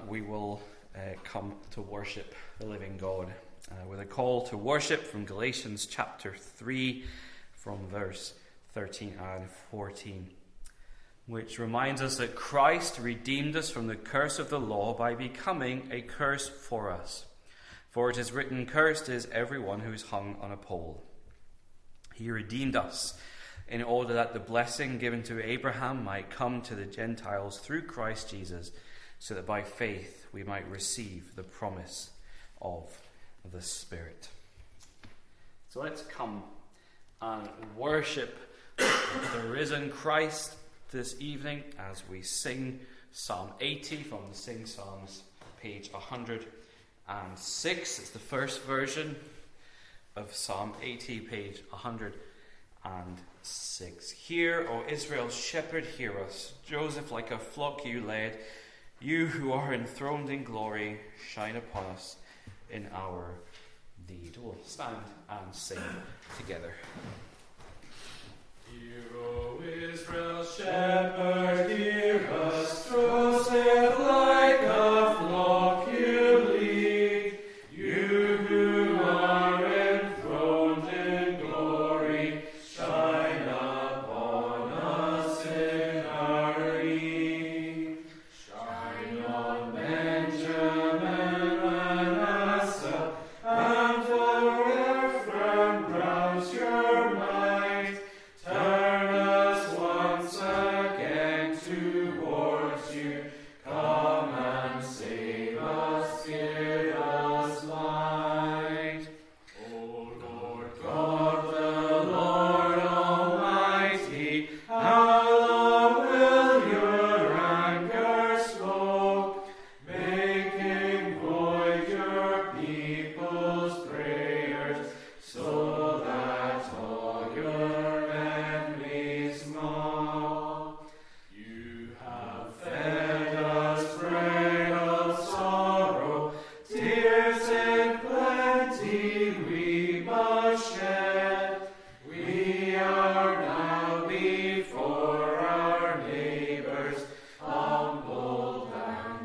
we will come to worship the living God with a call to worship from Galatians chapter 3 from verse 13 and 14, which reminds us that Christ redeemed us from the curse of the law by becoming a curse for us. For it is written, "Cursed is everyone who is hung on a pole." He redeemed us in order that the blessing given to Abraham might come to the Gentiles through Christ Jesus, so that by faith we might receive the promise of the Spirit. So let's come and worship the risen Christ this evening as we sing Psalm 80 from the Sing Psalms, page 106. It's the first version of Psalm 80, page 106. Hear, O Israel, shepherd, hear us. Joseph, like a flock you led. You who are enthroned in glory, shine upon us in our need. We'll stand and sing together. Hear, O Israel, shepherd, hear us. Joseph, like a flock you lead. You who are enthroned in glory, shine upon us in our need. Shine on Benjamin, Manasseh, and for Ephraim, rouse your might. Turn us once again towards you. Come and save us, give us light. O Lord God, the Lord Almighty, how long will your anger smoke, making void your people's prayers, so that all your enemies mock? You have fed us bread of sorrow, tears in plenty we must shed. We are now before our neighbors, humbled and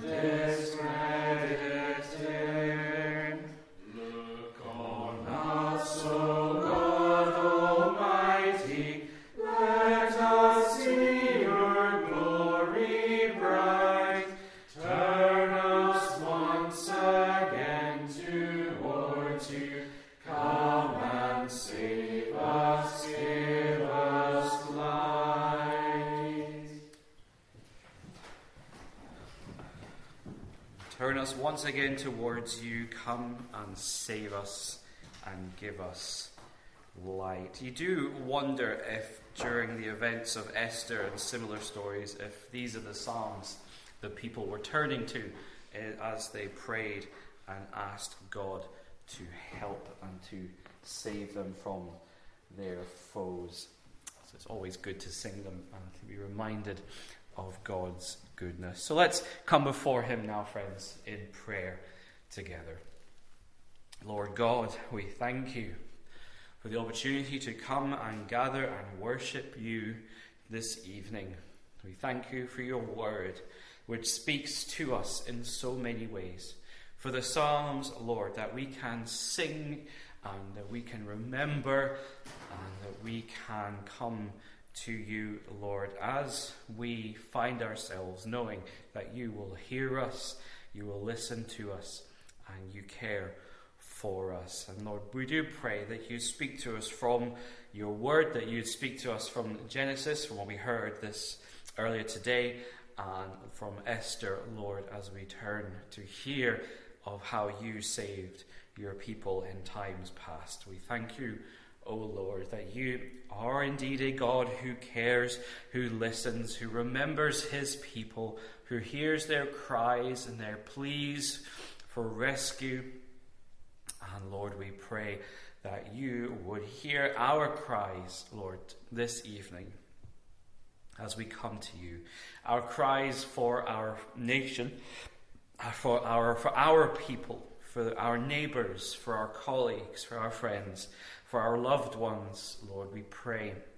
discredited. Look on us, O God Almighty, let us see your glory bright. Turn us once again towards you. Come and save us, give us light. Turn us once again towards you. Come and save us and give us light. You do wonder if during the events of Esther and similar stories, if these are the psalms the people were turning to as they prayed and asked God to help and to save them from their foes. So it's always good to sing them and to be reminded of God's goodness. So let's come before him now, friends, in prayer together. Lord God, we thank you for the opportunity to come and gather and worship you this evening. We thank you for your word, which speaks to us in so many ways. For the Psalms, Lord, that we can sing and that we can remember and that we can come to you, Lord, as we find ourselves knowing that you will hear us, you will listen to us, and you care for us. And Lord, we do pray that you speak to us from your word, that you speak to us from Genesis, from what we heard this earlier today, and from Esther, Lord, as we turn to hear of how you saved your people in times past. We thank you, O Lord, that you are indeed a God who cares, who listens, who remembers his people, who hears their cries and their pleas for rescue. And Lord, we pray that you would hear our cries, Lord, this evening as we come to you. Our cries for our nation, for our people, for our neighbours, for our colleagues, for our friends, for our loved ones, Lord, we pray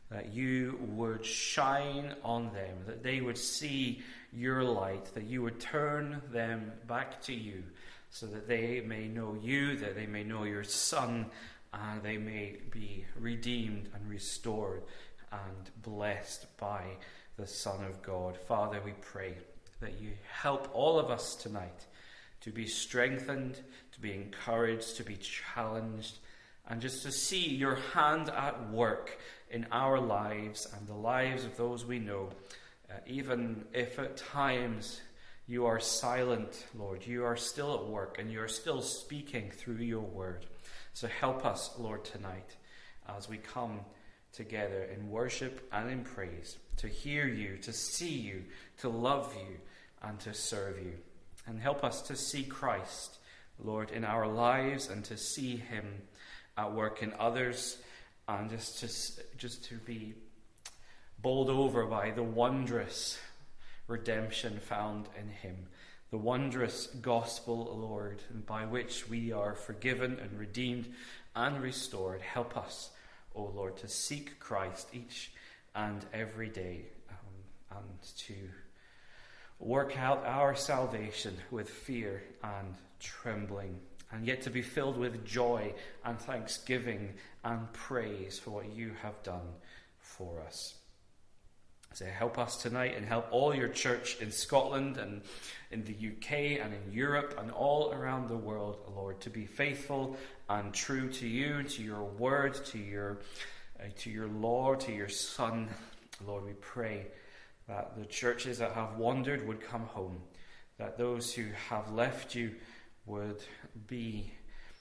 that you would shine on them, that they would see your light, that you would turn them back to you, so that they may know you, that they may know your Son, and they may be redeemed and restored and blessed by the Son of God. Father, we pray that you help all of us tonight to be strengthened, to be encouraged, to be challenged, and just to see your hand at work in our lives and the lives of those we know, even if at times you are silent, Lord. You are still at work and you are still speaking through your word. So help us, Lord, tonight as we come together in worship and in praise, to hear you, to see you, to love you, and to serve you. And help us to see Christ, Lord, in our lives, and to see him at work in others, and just to be bowled over by the wondrous redemption found in him, the wondrous gospel, Lord, by which we are forgiven and redeemed and restored. Help us, O Lord, to seek Christ each and every day, and to work out our salvation with fear and trembling, and yet to be filled with joy and thanksgiving and praise for what you have done for us. So help us tonight, and help all your church in Scotland and in the UK and in Europe and all around the world, Lord, to be faithful and true to you, to your word, to your law, to your Son. Lord, we pray that the churches that have wandered would come home, that those who have left you would be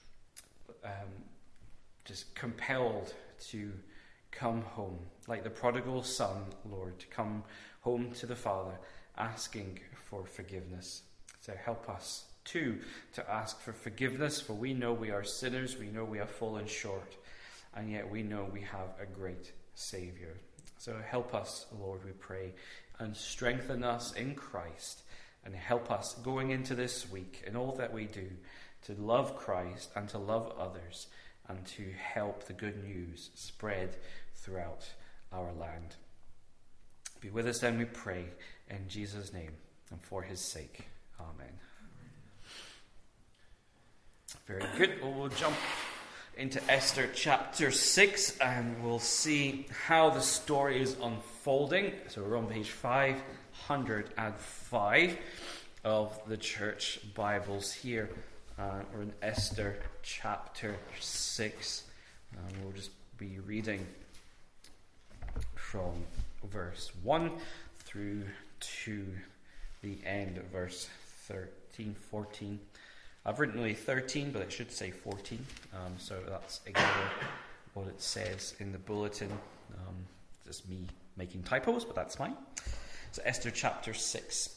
just compelled to come home, like the prodigal son, Lord, to come home to the Father, asking for forgiveness. So help us too to ask for forgiveness, for we know we are sinners, we know we have fallen short, and yet we know we have a great Saviour. So help us, Lord, we pray, and strengthen us in Christ, and help us going into this week in all that we do to love Christ and to love others, and to help the good news spread throughout our land. Be with us then, we pray, in Jesus' name and for his sake. Amen. Very good. Well, we'll jump into Esther chapter 6, and we'll see how the story is unfolding. So we're on page 505 of the church Bibles here. We're in Esther chapter 6. We'll just be reading from verse 1 through to the end of verse 13, 14. I've written only 13, but it should say 14. So that's exactly what it says in the bulletin. Just me making typos, but that's fine. So Esther chapter 6.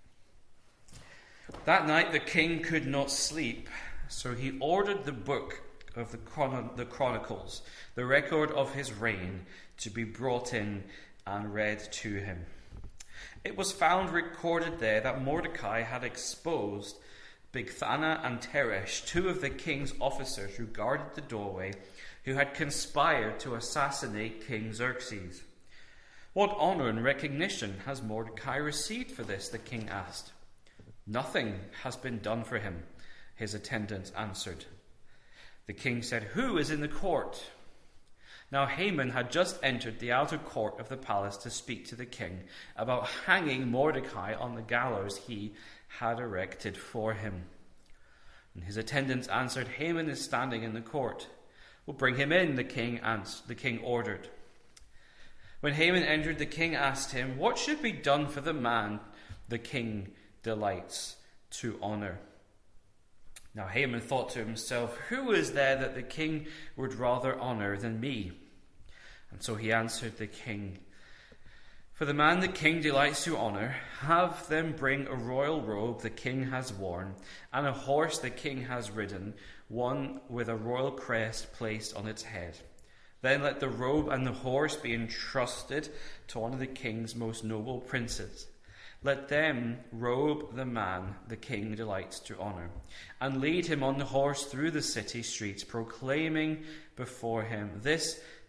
That night the king could not sleep, so he ordered the book of the Chronicles, the record of his reign, to be brought in and read to him. It was found recorded there that Mordecai had exposed Bigthana and Teresh, two of the king's officers who guarded the doorway, who had conspired to assassinate King Xerxes. What honor and recognition has Mordecai received for this? The king asked. Nothing has been done for him, his attendants answered. The king said, Who is in the court? Now Haman had just entered the outer court of the palace to speak to the king about hanging Mordecai on the gallows he had erected for him. And his attendants answered, Haman is standing in the court. Well, bring him in, the king ordered. When Haman entered, the king asked him, What should be done for the man the king delights to honor? Now Haman thought to himself, Who is there that the king would rather honor than me? And so he answered the king, For the man the king delights to honor, have them bring a royal robe the king has worn, and a horse the king has ridden, one with a royal crest placed on its head. Then let the robe and the horse be entrusted to one of the king's most noble princes. Let them robe the man the king delights to honor, and lead him on the horse through the city streets, proclaiming before him, This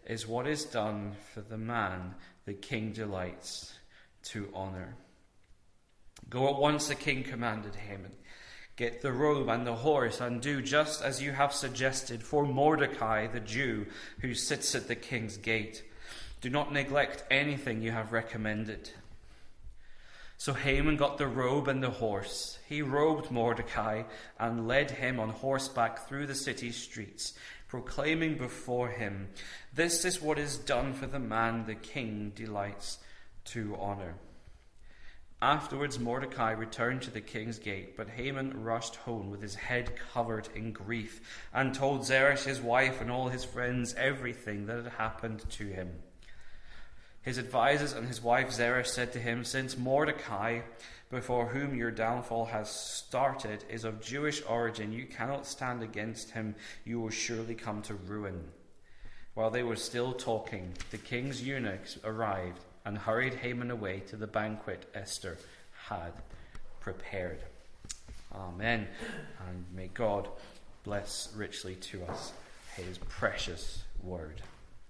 is what is done for the man the king delights to honor. Go at once, the king commanded Haman. Get the robe and the horse, and do just as you have suggested for Mordecai the Jew, who sits at the king's gate. Do not neglect anything you have recommended. So Haman got the robe and the horse. He robed Mordecai and led him on horseback through the city streets, proclaiming before him, "This is what is done for the man the king delights to honor." Afterwards Mordecai returned to the king's gate, but Haman rushed home with his head covered in grief and told Zeresh his wife and all his friends everything that had happened to him. His advisers and his wife Zeresh said to him, "Since Mordecai, before whom your downfall has started, is of Jewish origin, you cannot stand against him. You will surely come to ruin." While they were still talking, the king's eunuchs arrived and hurried Haman away to the banquet Esther had prepared. Amen. And may God bless richly to us his precious word.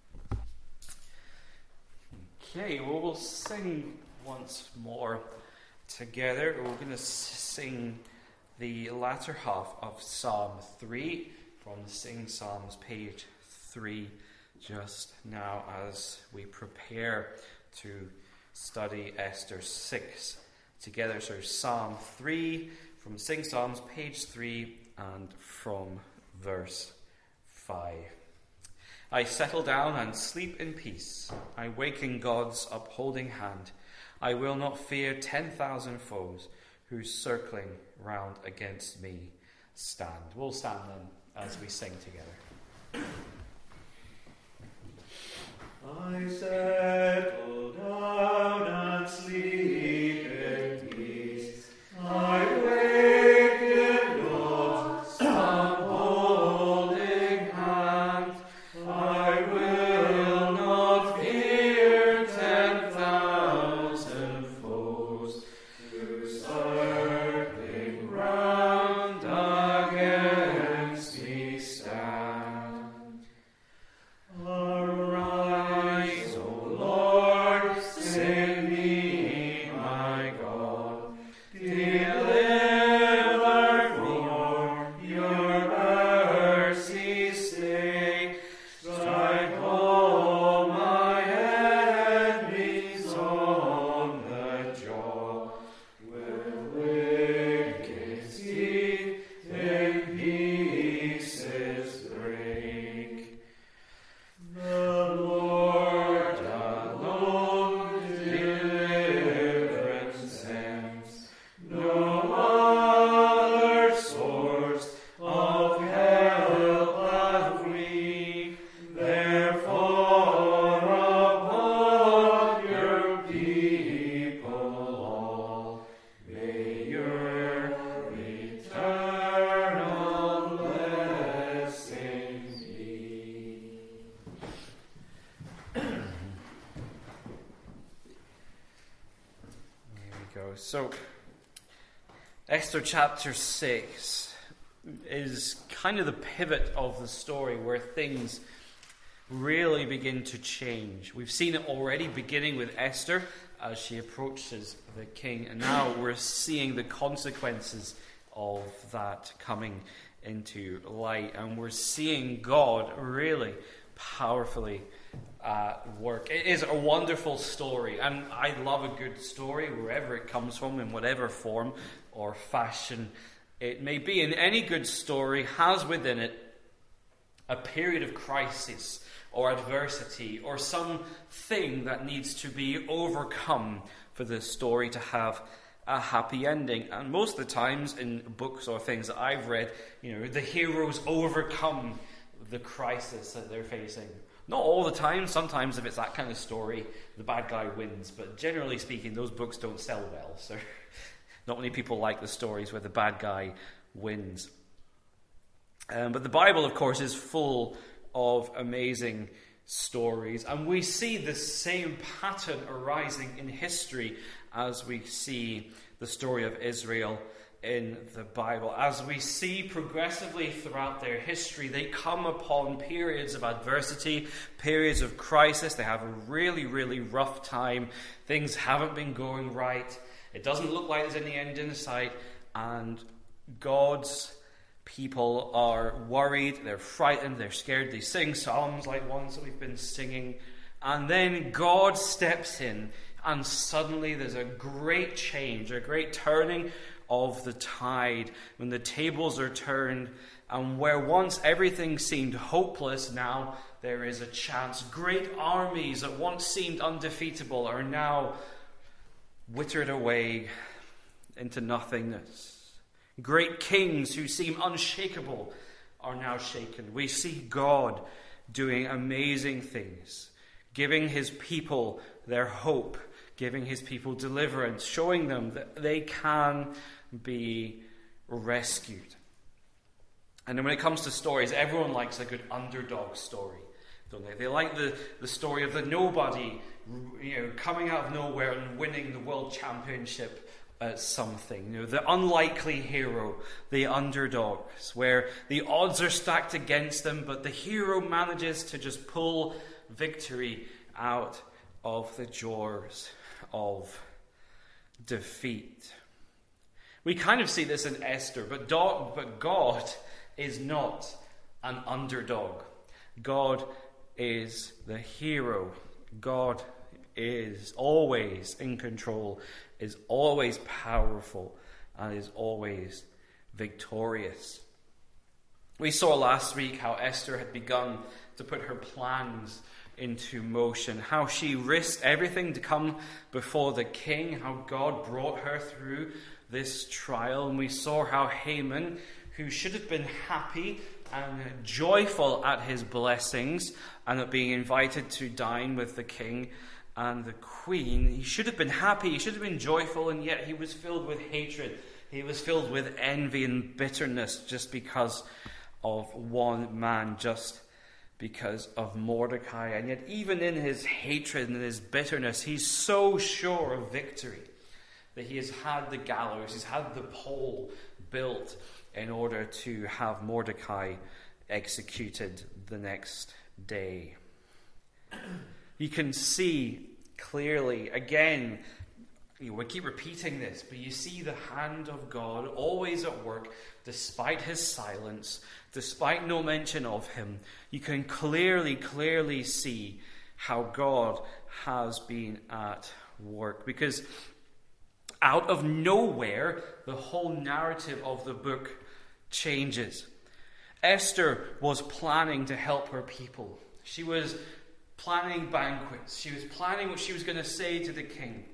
Okay, well, we'll sing once more together. We're going to sing the latter half of Psalm 3 from the Sing Psalms, page 3, just now as we prepare to study Esther 6 together. So Psalm 3 from Sing Psalms, page 3, and from verse 5. I settle down and sleep in peace. I wake in God's upholding hand. I will not fear 10,000 foes who circling round against me stand. We'll stand then as we sing together. I settle down and sleep in peace. I wake in God's upholding hand. I will not fear 10,000 foes who circling round against me stand. Arise, O Lord, save me, my God. Deliver for your mercy's sake. Strike all my enemies on the jaw. With wicked teeth in pieces break. The Lord alone deliverance sends. No other source of help have we. Therefore upon your people all may your eternal blessing be. There we go. So, Esther chapter 6 is kind of the pivot of the story where things really begin to change. We've seen it already beginning with Esther as she approaches the king, and now we're seeing the consequences of that coming into light, and we're seeing God really powerfully work. It is a wonderful story, and I love a good story wherever it comes from, in whatever form or fashion it may be. And any good story has within it a period of crisis or adversity or something that needs to be overcome for the story to have a happy ending. And most of the times in books or things that I've read, the heroes overcome the crisis that they're facing. Not all the time. Sometimes if it's that kind of story, the bad guy wins. But generally speaking, those books don't sell well. So not many people like the stories where the bad guy wins. But the Bible, of course, is full of amazing stories. And we see the same pattern arising in history as we see the story of Israel in the Bible. As we see progressively throughout their history, they come upon periods of adversity, periods of crisis. They have a really, really rough time. Things haven't been going right. It doesn't look like there's any end in sight. And God's people are worried, they're frightened, they're scared. They sing psalms like ones that we've been singing. And then God steps in, and suddenly there's a great change, a great turning of the tide, when the tables are turned, and where once everything seemed hopeless, now there is a chance. Great armies that once seemed undefeatable are now withered away into nothingness. Great kings who seem unshakable are now shaken. We see God doing amazing things, giving his people their hope, giving his people deliverance, showing them that they can be rescued. And then when it comes to stories, everyone likes a good underdog story, don't they? They like the story of the nobody, coming out of nowhere and winning the world championship at something. The unlikely hero, the underdogs, where the odds are stacked against them, but the hero manages to just pull victory out of the jaws of defeat. We kind of see this in Esther, but God is not an underdog. God is the hero. God is always in control, is always powerful, and is always victorious. We saw last week how Esther had begun to put her plans into motion, how she risked everything to come before the king, how God brought her through this trial. And we saw how Haman, who should have been happy and joyful at his blessings and at being invited to dine with the king and the queen, he should have been happy, he should have been joyful, and yet he was filled with hatred. He was filled with envy and bitterness just because of one man, just because of Mordecai. And yet even in his hatred and his bitterness, he's so sure of victory that he has had the gallows, he's had the pole built in order to have Mordecai executed the next day. You can see clearly, again, we keep repeating this, but you see the hand of God always at work, despite his silence, despite no mention of him. You can clearly see how God has been at work, because out of nowhere, the whole narrative of the book changes. Esther was planning to help her people. She was planning banquets. She was planning what she was going to say to the king.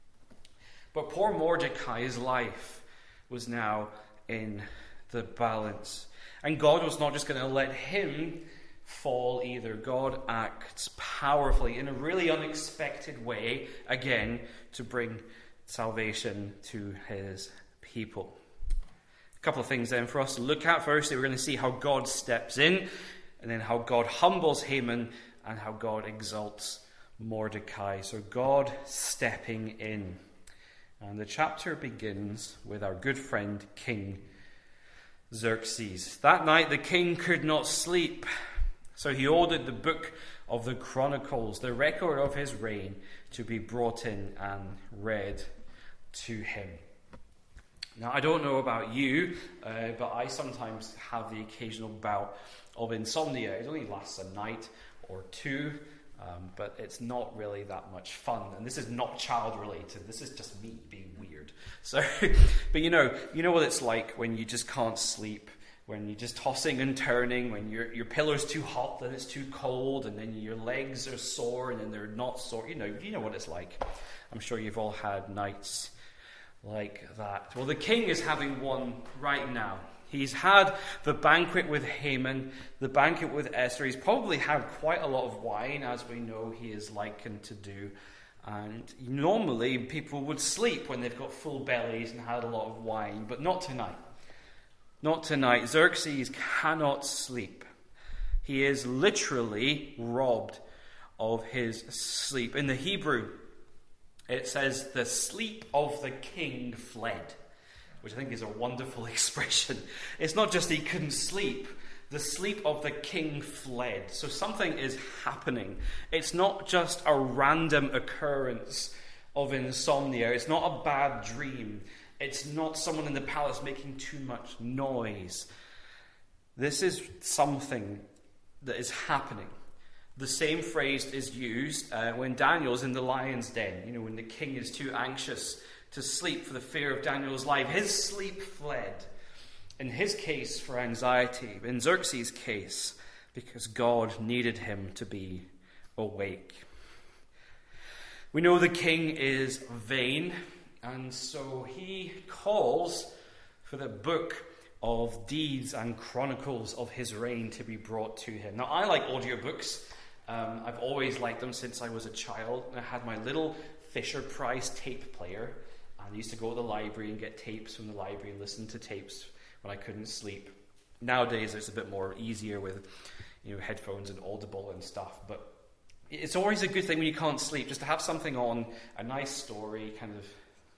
But poor Mordecai's life was now in the balance. And God was not just going to let him fall either. God acts powerfully in a really unexpected way, again, to bring salvation to his people. A couple of things then for us to look at. Firstly, we're going to see how God steps in, and then how God humbles Haman, and how God exalts Mordecai. So God stepping in. And the chapter begins with our good friend King Xerxes. That night the king could not sleep, so he ordered the book of the Chronicles, the record of his reign, to be brought in and read to him. Now, I don't know about you, but I sometimes have the occasional bout of insomnia. It only lasts a night or two, but it's not really that much fun. And this is not child-related. This is just me being weird. So, but you know what it's like when you just can't sleep, when you're just tossing and turning, when your pillow's too hot, then it's too cold, and then your legs are sore, and then they're not sore. You know what it's like. I'm sure you've all had nights like that. Well, the king is having one right now. He's had the banquet with Haman, the banquet with Esther. He's probably had quite a lot of wine, as we know he is likened to do. And normally people would sleep when they've got full bellies and had a lot of wine, but not tonight. Not tonight. Xerxes cannot sleep. He is literally robbed of his sleep. In the Hebrew, it says the sleep of the king fled. which I think is a wonderful expression. It's not just he couldn't sleep. The sleep of the king fled. So something is happening. It's not just a random occurrence of insomnia. It's not a bad dream. It's not someone in the palace making too much noise. This is something that is happening. The same phrase is used when Daniel's in the lion's den. You know, when the king is too anxious to sleep for the fear of Daniel's life. His sleep fled. In his case, for anxiety. In Xerxes' case, because God needed him to be awake. We know the king is vain, and so he calls for the book of deeds and chronicles of his reign to be brought to him. Now, I like audiobooks. I've always liked them since I was a child. I had my little Fisher-Price tape player, and I used to go to the library and get tapes from the library and listen to tapes when I couldn't sleep. Nowadays, it's a bit more easier with, headphones and Audible and stuff. But it's always a good thing when you can't sleep, just to have something on, a nice story, kind of.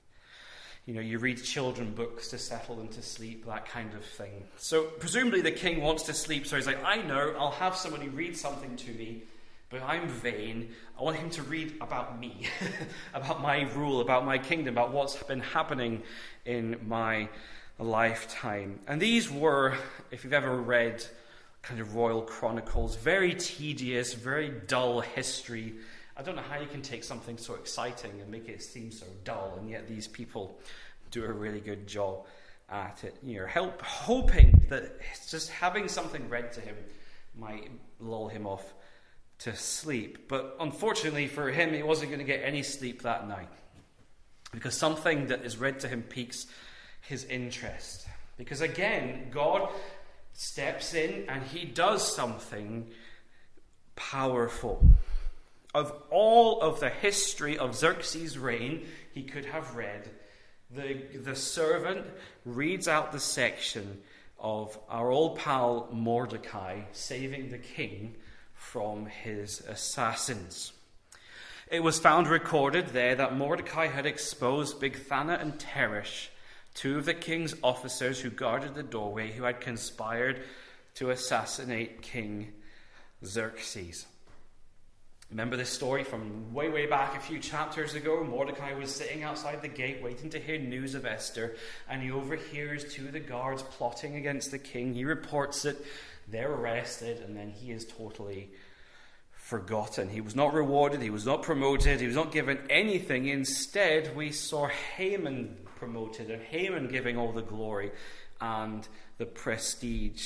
You read children books to settle into sleep, that kind of thing. So presumably the king wants to sleep, so he's like, I know, I'll have somebody read something to me, but I'm vain. I want him to read about me, about my rule, about my kingdom, about what's been happening in my lifetime. And these were, if you've ever read kind of royal chronicles, very tedious, very dull history. I don't know how you can take something so exciting and make it seem so dull, and yet these people do a really good job at it. Hoping that just having something read to him might lull him off to sleep. But unfortunately for him, he wasn't going to get any sleep that night, because something that is read to him piques his interest. Because again, God steps in and he does something powerful. Of all of the history of Xerxes' reign he could have read, the servant reads out the section of our old pal Mordecai saving the king from his assassins. It was found recorded there that Mordecai had exposed Bigthana and Teresh, two of the king's officers who guarded the doorway, who had conspired to assassinate King Xerxes. Remember this story from way back a few chapters ago? Mordecai was sitting outside the gate waiting to hear news of Esther, and he overhears two of the guards plotting against the king. He reports it, they're arrested, and then he is totally forgotten. He was not rewarded, he was not promoted, he was not given anything. Instead, we saw Haman promoted, and Haman giving all the glory and the prestige.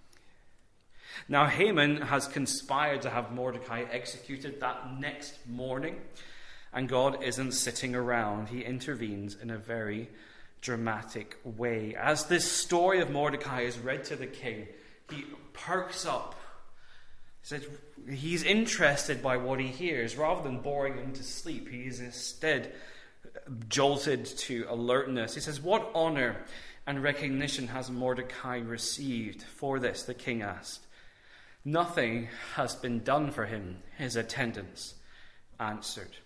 Now Haman has conspired to have Mordecai executed that next morning, and God isn't sitting around. He intervenes in a very dramatic way. As this story of Mordecai is read to the king, he perks up. He's interested by what he hears. Rather than boring him to sleep, he is instead jolted to alertness. He says, "What honor and recognition has Mordecai received for this?" the king asked. "Nothing has been done for him," his attendants answered.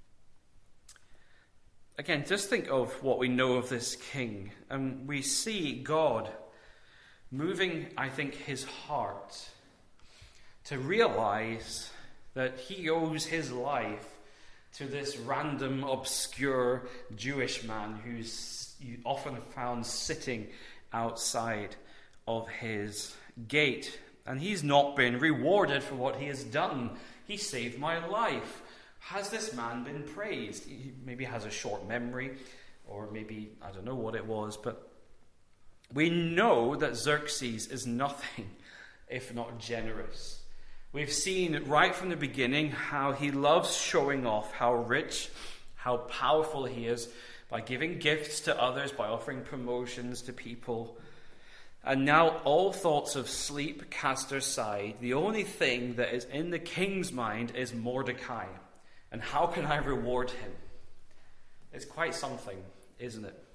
Again, just think of what we know of this king. And we see God moving, I think, his heart to realize that he owes his life to this random, obscure Jewish man who's often found sitting outside of his gate. And he's not been rewarded for what he has done. He saved my life. Has this man been praised? He maybe has a short memory, or maybe, I don't know what it was, but we know that Xerxes is nothing if not generous. We've seen right from the beginning how he loves showing off how rich, how powerful he is by giving gifts to others, by offering promotions to people. And now all thoughts of sleep cast aside. The only thing that is in the king's mind is Mordecai. And how can I reward him? It's quite something, isn't it?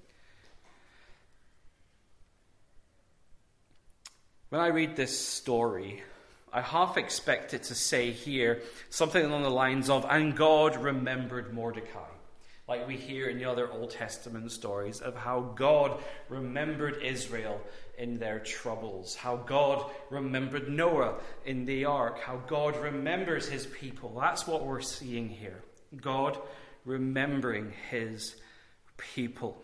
When I read this story, I half expect it to say here something along the lines of, "And God remembered Mordecai." like we hear in the other Old Testament stories of how God remembered Israel in their troubles, how God remembered Noah in the ark, how God remembers his people. That's what we're seeing here. God remembering his people.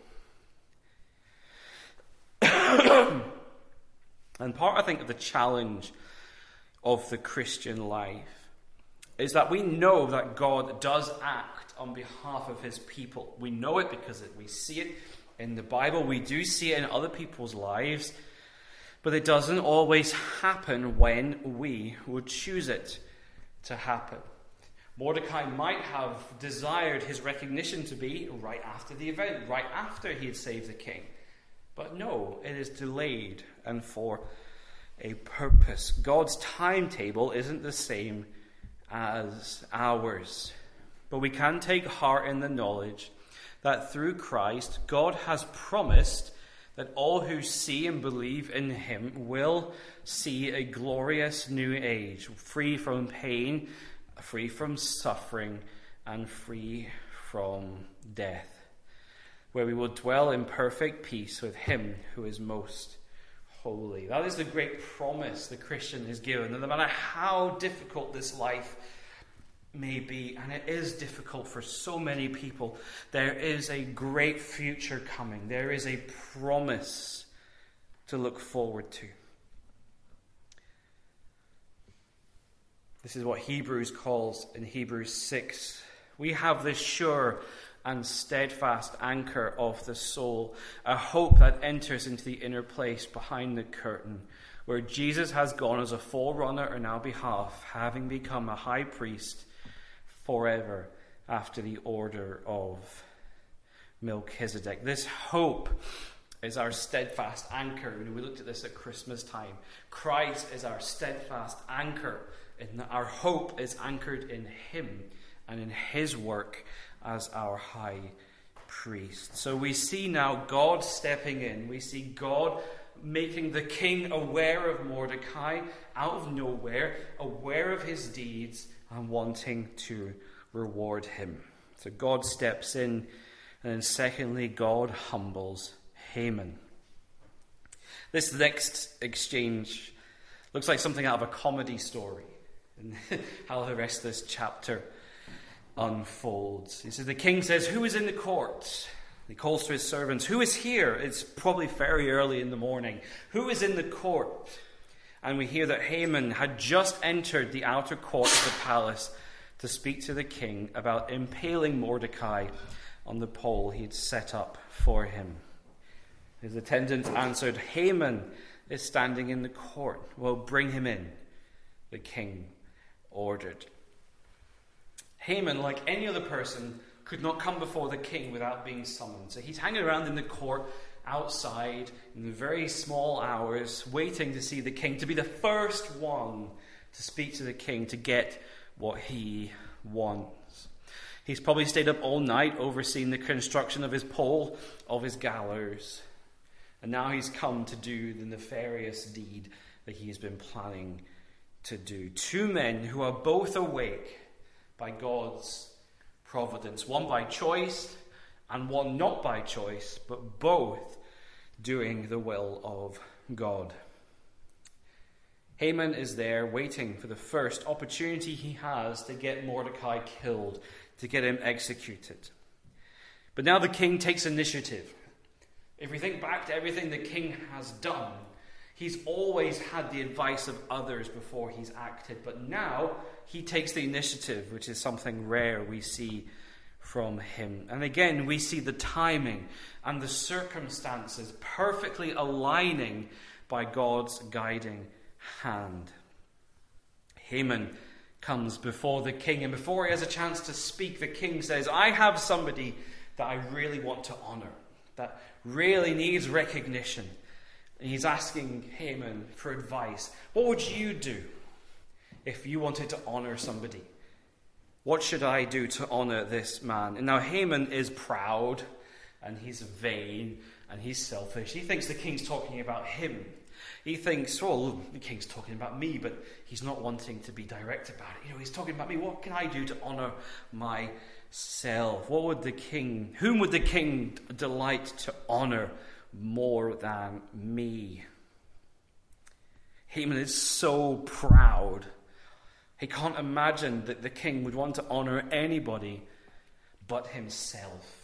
And part, I think, of the challenge of the Christian life is that we know that God does act on behalf of his people. We know it because we see it in the Bible. We do see it in other people's lives. But it doesn't always happen when we would choose it to happen. Mordecai might have desired his recognition to be right after the event, right after he had saved the king. But no, it is delayed and for a purpose. God's timetable isn't the same as ours. But we can take heart in the knowledge that through Christ, God has promised that all who see and believe in him will see a glorious new age, free from pain, free from suffering, and free from death, where we will dwell in perfect peace with him who is most holy. That is the great promise the Christian is given. And no matter how difficult this life may be, and it is difficult for so many people, there is a great future coming. There is a promise to look forward to. This is what Hebrews calls in Hebrews 6. We have this sure and steadfast anchor of the soul, a hope that enters into the inner place behind the curtain, where Jesus has gone as a forerunner on our behalf, having become a high priest forever after the order of Melchizedek. This hope is our steadfast anchor. We looked at this at Christmas time. Christ is our steadfast anchor, and our hope is anchored in him and in his work as our high priest. So we see now God stepping in. We see God making the king aware of Mordecai out of nowhere, aware of his deeds, and wanting to reward him. So God steps in, and then secondly, God humbles Haman. This next exchange looks like something out of a comedy story, and how the rest of this chapter unfolds. He says, the king says, "Who is in the court?" He calls to his servants, "Who is here?" It's probably very early in the morning. "Who is in the court?" And we hear that Haman had just entered the outer court of the palace to speak to the king about impaling Mordecai on the pole he had set up for him. His attendants answered, "Haman is standing in the court." "Well, bring him in," the king ordered. Haman, like any other person, could not come before the king without being summoned. So he's hanging around in the court outside in the very small hours, waiting to see the king, to be the first one to speak to the king, to get what he wants. He's probably stayed up all night overseeing the construction of his pole, of his gallows. And now he's come to do the nefarious deed that he's been planning to do. Two men who are both awake by God's providence, one by choice and one not by choice, but both doing the will of God. Haman is there waiting for the first opportunity he has to get Mordecai killed, to get him executed. But now the king takes initiative. If we think back to everything the king has done, he's always had the advice of others before he's acted. But now he takes the initiative, which is something rare we see from him. And again, we see the timing and the circumstances perfectly aligning by God's guiding hand. Haman comes before the king, and before he has a chance to speak, the king says, "I have somebody that I really want to honor, that really needs recognition." And he's asking Haman for advice. What would you do if you wanted to honor somebody? What should I do to honor this man? And now Haman is proud, and he's vain, and he's selfish. He thinks the king's talking about him. He thinks, well, the king's talking about me, but he's not wanting to be direct about it. He's talking about me. What can I do to honor my myself. Whom would the king delight to honor more than me? Haman is so proud. He can't imagine that the king would want to honor anybody but himself.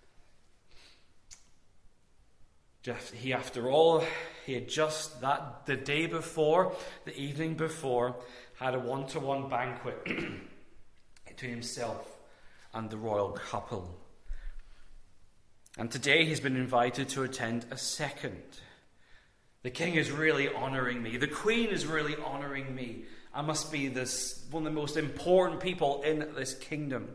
After all, he had just the day before, the evening before, had a one-to-one banquet between himself and the royal couple. And today he's been invited to attend a second. The king is really honouring me. The queen is really honouring me. I must be one of the most important people in this kingdom.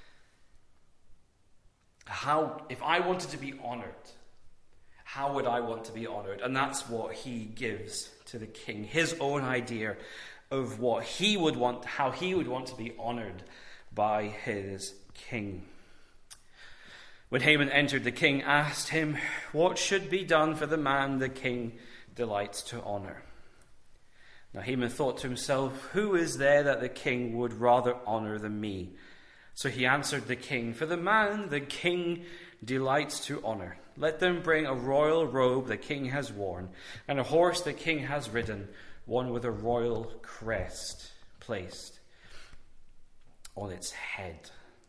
If I wanted to be honoured, how would I want to be honoured? And that's what he gives to the king. His own idea of what he would want, how he would want to be honoured by his king. When Haman entered, the king asked him what should be done for the man the king delights to honour. Now Haman thought to himself, who is there that the king would rather honour than me? So he answered the king, for the man the king delights to honour, let them bring a royal robe the king has worn, and a horse the king has ridden, one with a royal crest placed on its head.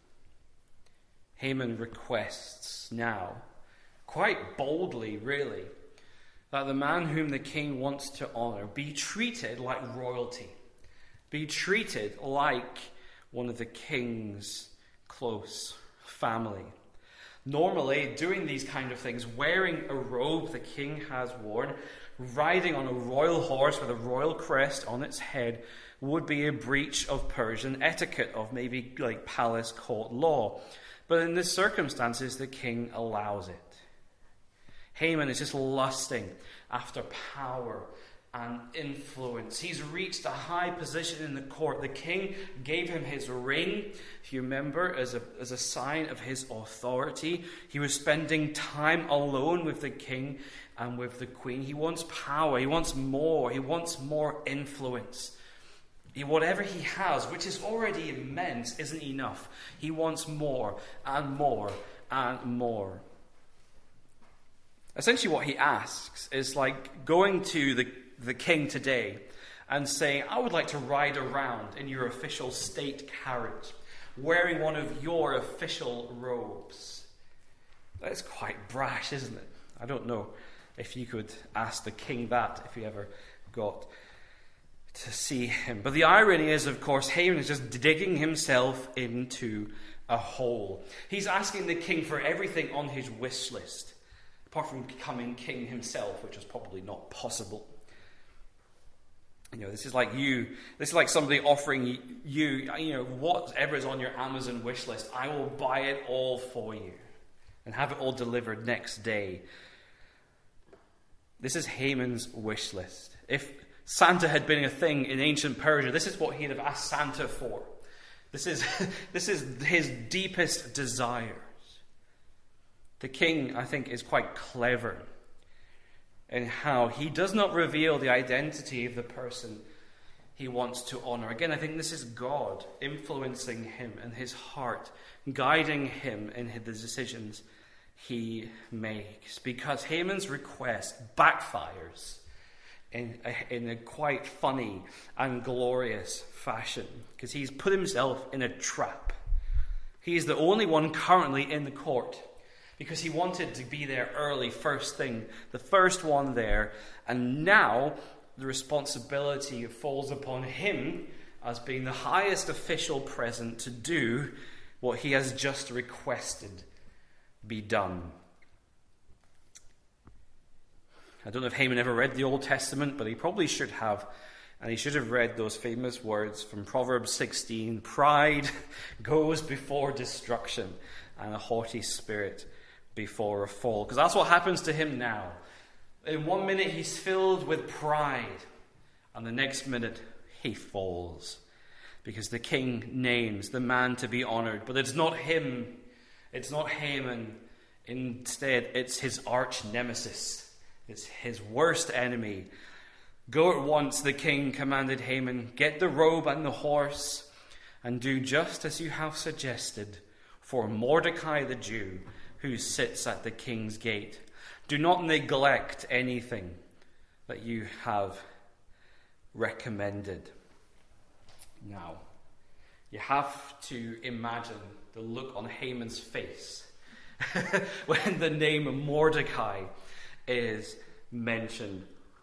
Haman requests now, quite boldly really, that the man whom the king wants to honour be treated like royalty, be treated like one of the king's close family. Normally, doing these kind of things, wearing a robe the king has worn, riding on a royal horse with a royal crest on its head, would be a breach of Persian etiquette, of maybe like palace court law. But in this circumstances, the king allows it. Haman is just lusting after power and influence. He's reached a high position in the court. The king gave him his ring, if you remember, as a sign of his authority. He was spending time alone with the king and with the queen. He wants power. He wants more. He wants more influence. Whatever he has, which is already immense, isn't enough. He wants more and more and more. Essentially what he asks is like going to the king today and saying, I would like to ride around in your official state carriage, wearing one of your official robes. That's quite brash, isn't it? I don't know if you could ask the king that if you ever got to see him. But the irony is, of course, Haman is just digging himself into a hole. He's asking the king for everything on his wish list, apart from becoming king himself, which was probably not possible. This is like somebody offering you, whatever is on your Amazon wish list, I will buy it all for you and have it all delivered next day. This is Haman's wish list. If Santa had been a thing in ancient Persia, this is what he'd have asked Santa for. This is his deepest desires. The king, I think, is quite clever in how he does not reveal the identity of the person he wants to honor. Again, I think this is God influencing him in his heart, guiding him in the decisions he makes. Because Haman's request backfires in a quite funny and glorious fashion, because he's put himself in a trap. He's the only one currently in the court, because he wanted to be there early, first thing, the first one there. And now the responsibility falls upon him as being the highest official present to do what he has just requested be done. I don't know if Haman ever read the Old Testament, but he probably should have. And he should have read those famous words from Proverbs 16, pride goes before destruction, and a haughty spirit before a fall. Because that's what happens to him now. In 1 minute he's filled with pride, and the next minute he falls. Because the king names the man to be honoured. But it's not him. It's not Haman. Instead, it's his arch nemesis. It's his worst enemy. Go at once, the king commanded Haman. Get the robe and the horse, and do just as you have suggested. for Mordecai the Jew, who sits at the king's gate. Do not neglect anything that you have recommended. Now, you have to imagine the look on Haman's face when the name Mordecai is mentioned.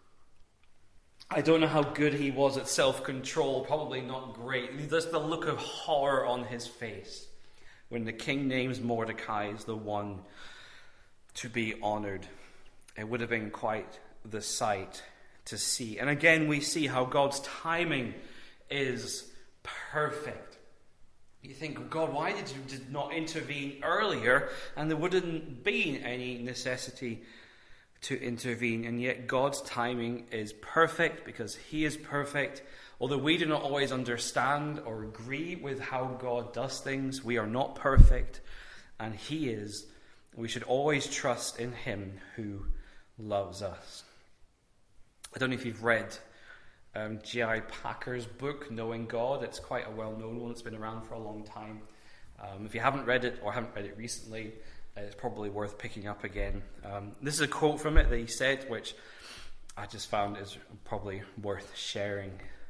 I don't know how good he was at self-control, probably not great. There's the look of horror on his face when the king names Mordecai as the one to be honored. It would have been quite the sight to see. And again, we see how God's timing is perfect. You think, God, why did you not intervene earlier? And there wouldn't be any necessity to intervene. And yet God's timing is perfect because he is perfect. Although we do not always understand or agree with how God does things, we are not perfect, and he is. We should always trust in him who loves us. I don't know if you've read J.I. Packer's book, Knowing God. It's quite a well-known one. It's been around for a long time. If you haven't read it or haven't read it recently, it's probably worth picking up again. This is a quote from it that he said, which I just found is probably worth sharing.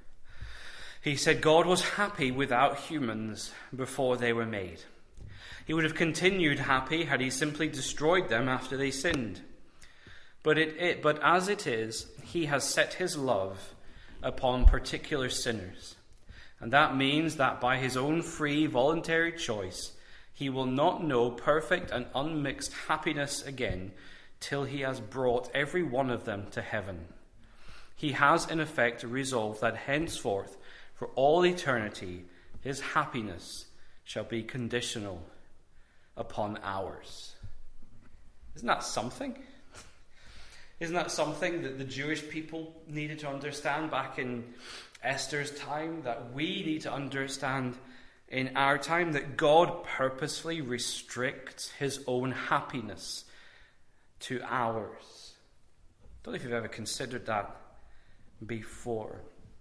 He said, God was happy without humans before they were made. He would have continued happy had he simply destroyed them after they sinned. But as it is, he has set his love upon particular sinners. And that means that by his own free, voluntary choice, he will not know perfect and unmixed happiness again till he has brought every one of them to heaven. He has, in effect, resolved that henceforth, for all eternity, his happiness shall be conditional upon ours. Isn't that something? Isn't that something that the Jewish people needed to understand back in Esther's time, that we need to understand in our time, that God purposefully restricts his own happiness to ours? I don't know if you've ever considered that before.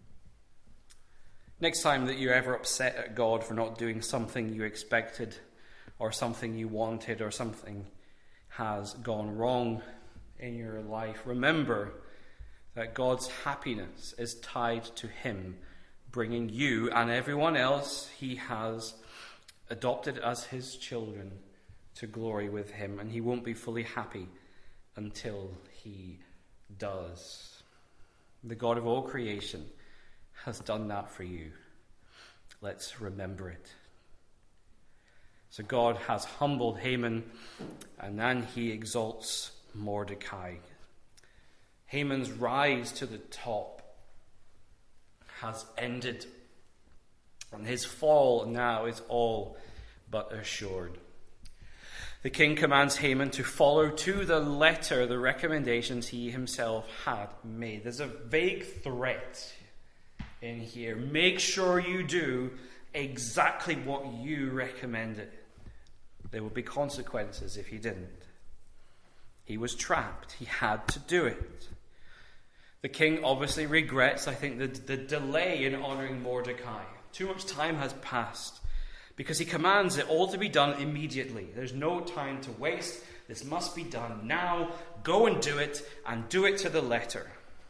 Next time that you're ever upset at God for not doing something you expected or something you wanted or something has gone wrong in your life, remember that God's happiness is tied to him bringing you and everyone else he has adopted as his children to glory with him, and he won't be fully happy until he does. The God of all creation has done that for you. Let's remember it. So God has humbled Haman, and then he exalts Mordecai. Haman's rise to the top has ended, and his fall now is all but assured. The king commands Haman to follow to the letter the recommendations he himself had made. There's a vague threat in here. Make sure you do exactly what you recommended. There would be consequences if you didn't. He was trapped. He had to do it. The king obviously regrets, I think, the delay in honouring Mordecai. Too much time has passed because he commands it all to be done immediately. There's no time to waste. This must be done now. Go and do it to the letter.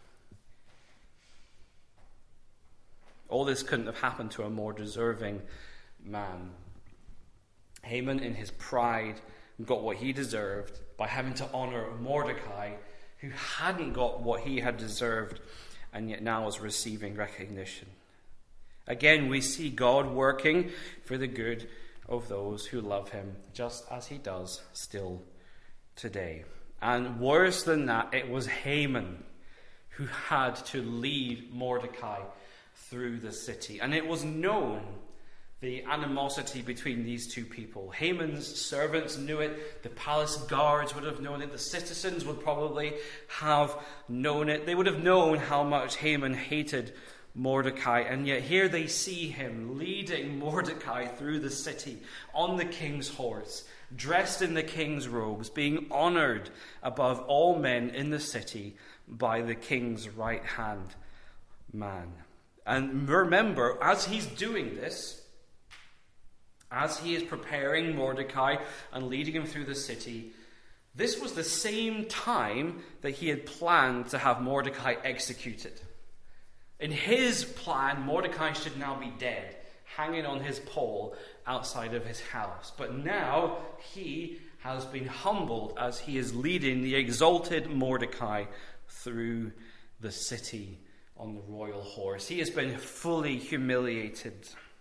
All this couldn't have happened to a more deserving man. Haman, in his pride, got what he deserved by having to honour Mordecai, who hadn't got what he had deserved and yet now was receiving recognition. Again, we see God working for the good of those who love him, just as he does still today. And worse than that, it was Haman who had to lead Mordecai through the city. And it was known, the animosity between these two people. Haman's servants knew it. The palace guards would have known it. The citizens would probably have known it. They would have known how much Haman hated Mordecai. And yet here they see him leading Mordecai through the city on the king's horse, dressed in the king's robes, being honoured above all men in the city by the king's right-hand man. And remember, as he's doing this, As he is preparing Mordecai and leading him through the city, this was the same time that he had planned to have Mordecai executed. In his plan, Mordecai should now be dead, hanging on his pole outside of his house. But now he has been humbled as he is leading the exalted Mordecai through the city on the royal horse. He has been fully humiliated,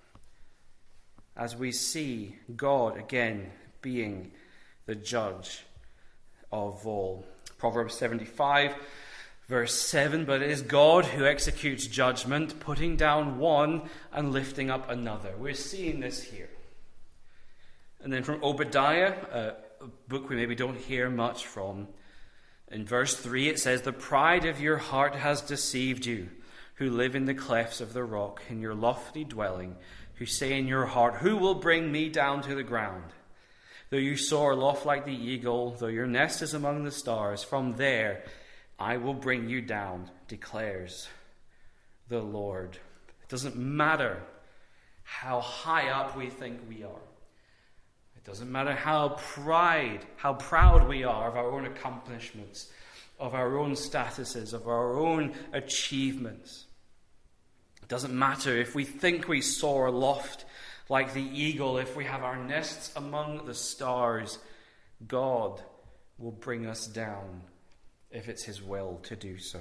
as we see God again being the judge of all. Proverbs 75 verse 7, but it is God who executes judgment, putting down one and lifting up another. We're seeing this here. And then from Obadiah, a book we maybe don't hear much from, in verse 3 it says, the pride of your heart has deceived you, who live in the clefts of the rock, in your lofty dwelling, who say in your heart, who will bring me down to the ground? Though you soar aloft like the eagle, though your nest is among the stars, from there I will bring you down, declares the Lord. It doesn't matter how high up we think we are. It doesn't matter how proud we are of our own accomplishments, of our own statuses, of our own achievements. It doesn't matter if we think we soar aloft like the eagle, if we have our nests among the stars. God will bring us down if it's his will to do so.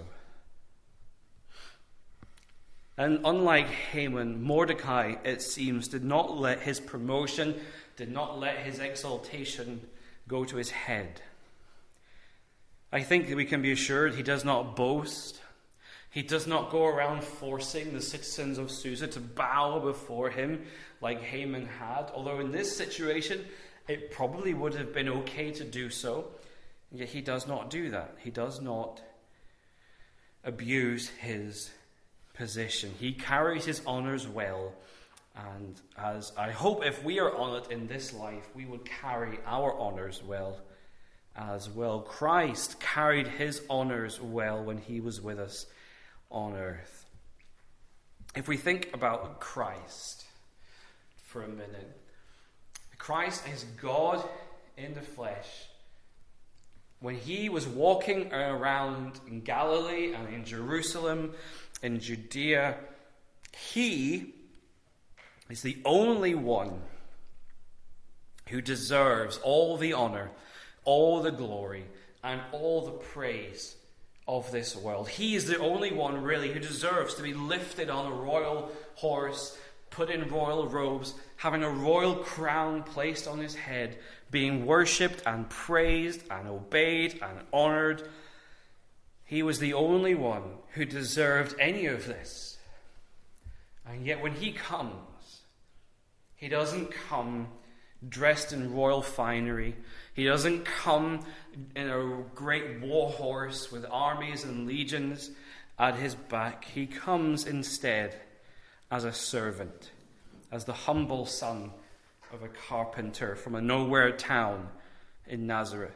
And unlike Haman, Mordecai, it seems, did not let his promotion, did not let his exaltation go to his head. I think that we can be assured he does not boast. He does not go around forcing the citizens of Susa to bow before him like Haman had. Although in this situation, it probably would have been okay to do so. Yet he does not do that. He does not abuse his position. He carries his honours well. And as I hope if we are honoured in this life, we would carry our honours well as well. Christ carried his honours well when he was with us on earth. If we think about Christ for a minute, Christ is God in the flesh. When he was walking around in Galilee and in Jerusalem, in Judea, he is the only one who deserves all the honor, all the glory, and all the praise of this world. He is the only one, really, who deserves to be lifted on a royal horse, put in royal robes, having a royal crown placed on his head, being worshipped and praised and obeyed and honored. He was the only one who deserved any of this. And yet when he comes, he doesn't come dressed in royal finery. He doesn't come in a great war horse with armies and legions at his back. He comes instead as a servant, as the humble son of a carpenter from a nowhere town in Nazareth.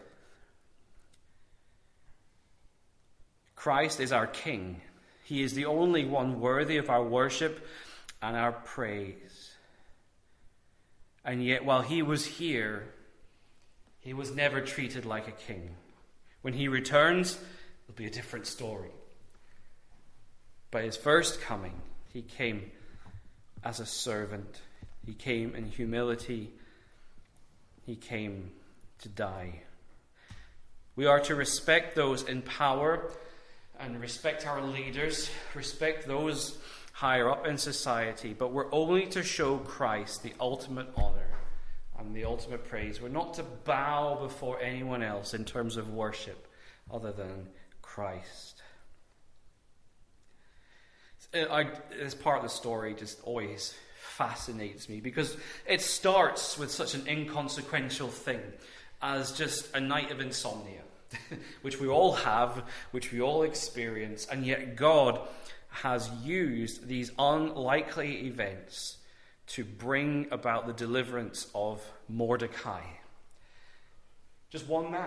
Christ is our King. He is the only one worthy of our worship and our praise. And yet, while he was here, he was never treated like a king. When he returns, it'll be a different story. By his first coming, he came as a servant. He came in humility. He came to die. We are to respect those in power and respect our leaders, respect those higher up in society, but we're only to show Christ the ultimate honor and the ultimate praise. We're not to bow before anyone else in terms of worship other than Christ. This part of the story just always fascinates me because it starts with such an inconsequential thing as just a night of insomnia, which we all have, which we all experience, and yet God has used these unlikely events to bring about the deliverance of Mordecai. Just one man.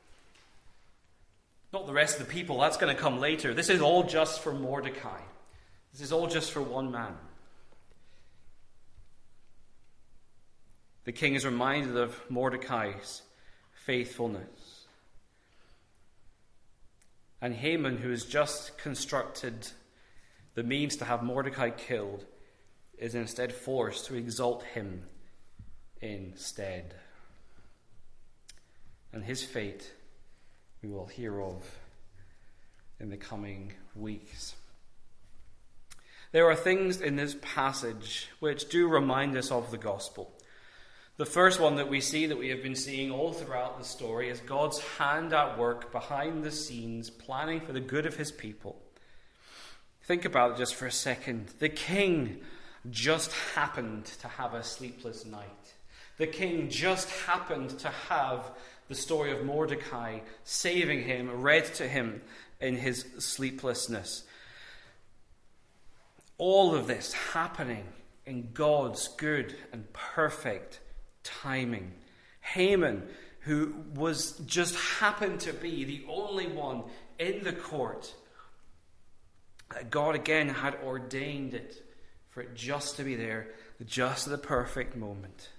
Not the rest of the people, that's going to come later. This is all just for Mordecai. This is all just for one man. The king is reminded of Mordecai's faithfulness. And Haman, who has just constructed the means to have Mordecai killed, is instead forced to exalt him instead. And his fate we will hear of in the coming weeks. There are things in this passage which do remind us of the gospel. The first one that we see, that we have been seeing all throughout the story, is God's hand at work behind the scenes, planning for the good of his people. Think about it just for a second. The king just happened to have a sleepless night. The king just happened to have the story of Mordecai saving him read to him in his sleeplessness. All of this happening in God's good and perfect timing. Haman, who was just happened to be the only one in the court, God again had ordained it for it just to be there, just at the perfect moment.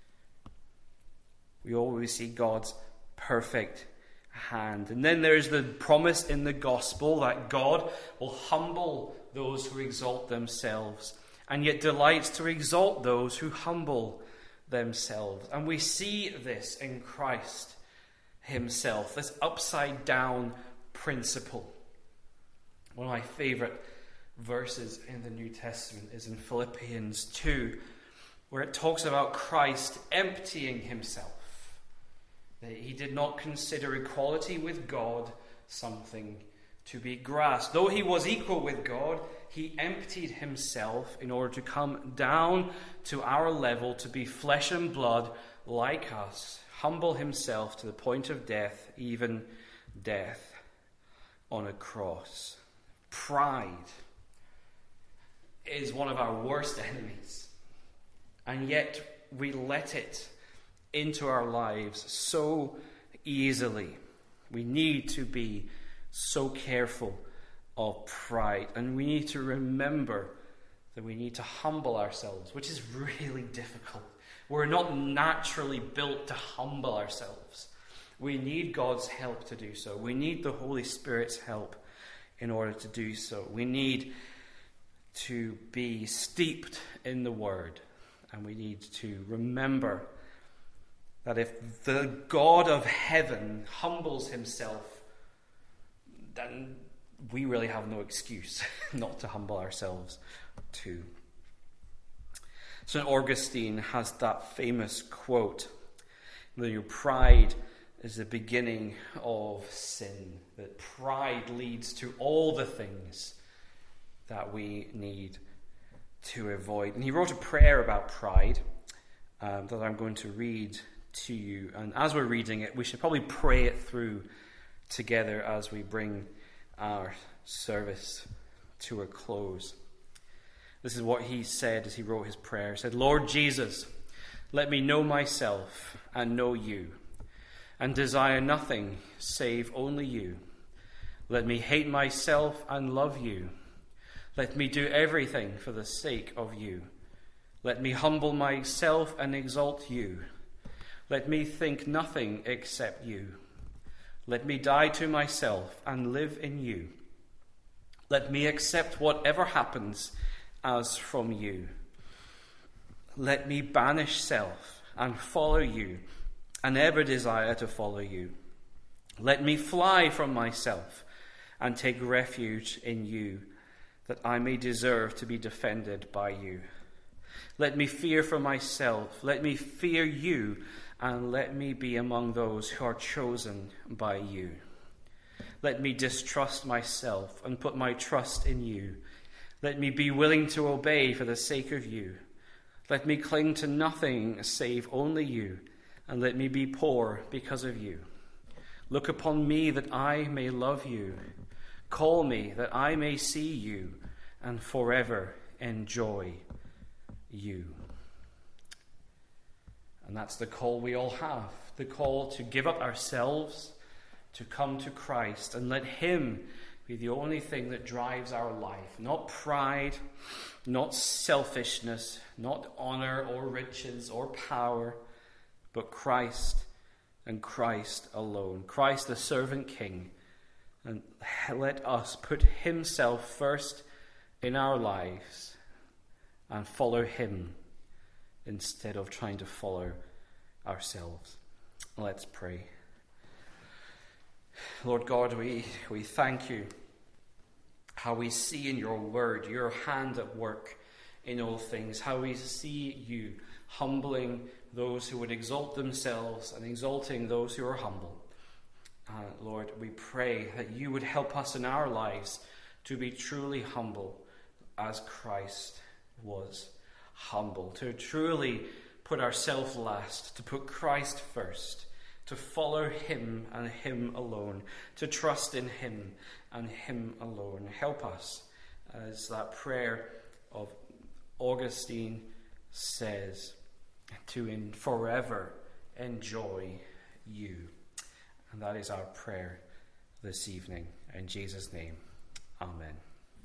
We always see God's perfect hand. And then there's the promise in the gospel that God will humble those who exalt themselves, and yet delights to exalt those who humble themselves. And we see this in Christ himself, this upside down principle. One of my favorite verses in the New Testament is in Philippians 2, where it talks about Christ emptying himself. That he did not consider equality with God something to be grasped. Though he was equal with God, he emptied himself in order to come down to our level, to be flesh and blood like us, humble himself to the point of death, even death on a cross. Pride is one of our worst enemies, and yet we let it into our lives so easily. We need to be so careful of pride, and we need to remember that we need to humble ourselves, which is really difficult. We're not naturally built to humble ourselves. We need God's help to do so. We need the Holy Spirit's help in order to do so. We need to be steeped in the Word, and we need to remember that if the God of heaven humbles himself, then we really have no excuse not to humble ourselves too. St. Augustine has that famous quote that your pride is the beginning of sin, that pride leads to all the things that we need to avoid. And he wrote a prayer about pride that I'm going to read to you. And as we're reading it, we should probably pray it through together as we bring our service to a close. This is what he said as he wrote his prayer. He said, Lord Jesus, let me know myself and know you, and desire nothing save only you. Let me hate myself and love you. Let me do everything for the sake of you. Let me humble myself and exalt you. Let me think nothing except you. Let me die to myself and live in you. Let me accept whatever happens as from you. Let me banish self and follow you, and ever desire to follow you. Let me fly from myself and take refuge in you, that I may deserve to be defended by you. Let me fear for myself. Let me fear you, and let me be among those who are chosen by you. Let me distrust myself and put my trust in you. Let me be willing to obey for the sake of you. Let me cling to nothing save only you, and let me be poor because of you. Look upon me that I may love you. Call me that I may see you and forever enjoy you. And that's the call we all have, the call to give up ourselves, to come to Christ and let him be the only thing that drives our life. Not pride, not selfishness, not honor or riches or power, but Christ and Christ alone. Christ the servant king. And let us put himself first in our lives and follow him instead of trying to follow ourselves. Let's pray. Lord God, we thank you how we see in your word your hand at work in all things, how we see you humbling those who would exalt themselves and exalting those who are humble. Lord, we pray that you would help us in our lives to be truly humble as Christ was humble, to truly put ourselves last, to put Christ first, to follow him and him alone, to trust in him and him alone. Help us, as that prayer of Augustine says, to forever enjoy you. And that is our prayer this evening. In Jesus' name, amen.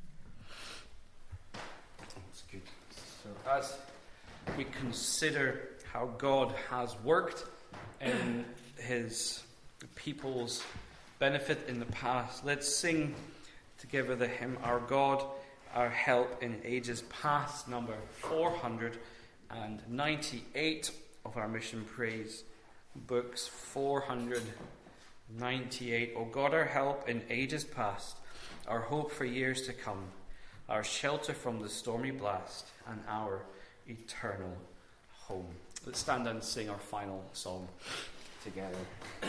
That's good. So as we consider how God has worked in his people's benefit in the past, let's sing together the hymn, Our God, Our Help in Ages Past, number 498 of our Mission Praise books, 498. O God, our help in ages past, our hope for years to come, our shelter from the stormy blast, and our eternal home. Let's stand and sing our final song together.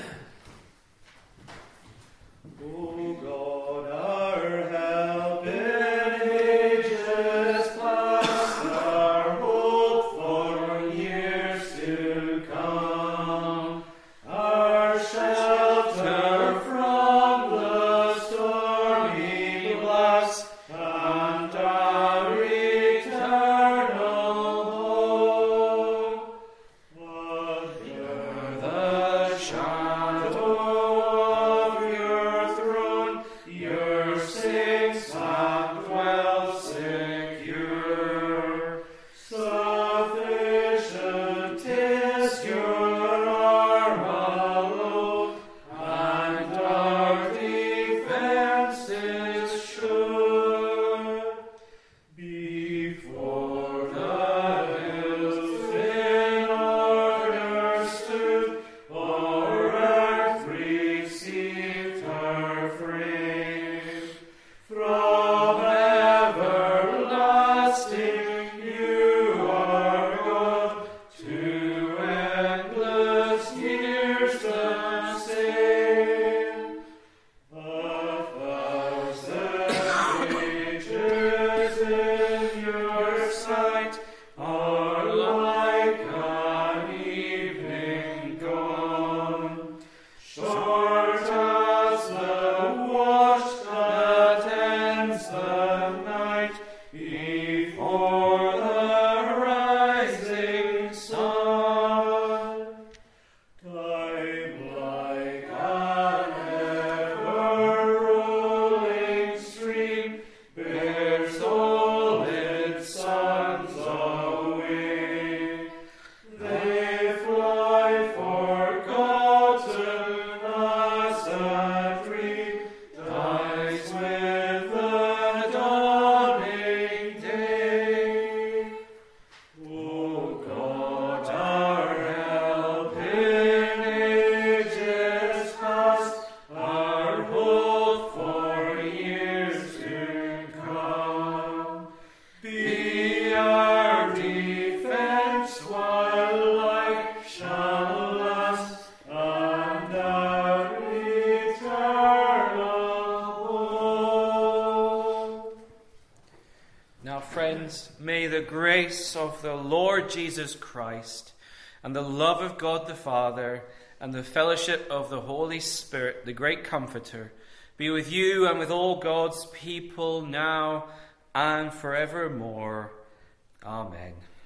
O God, our help in ages past, our hope for years to come, our shelter from the stormy blast, and our eternal home. Under the shadow of your throne, your saints have dwelt secure. Sufficient is your arm alone, and our defense is sure. Before the hills in order stood, o'er earth received her frame. From everlasting you are God, to endless years the same. 1,000 ages in your sight are like an evening gone, short as the watch that ends the night before the rising sun. Time like an ever-rolling stream bears all its sons away. They fly forgotten as a dream dies with the dawning day. O God, our help in ages past, our hope for years to come, be our defense while life shall last, and our eternal home. Now, friends, may the grace of the Lord Jesus Christ and the love of God the Father and the fellowship of the Holy Spirit, the great Comforter, be with you and with all God's people now and forevermore. Amen.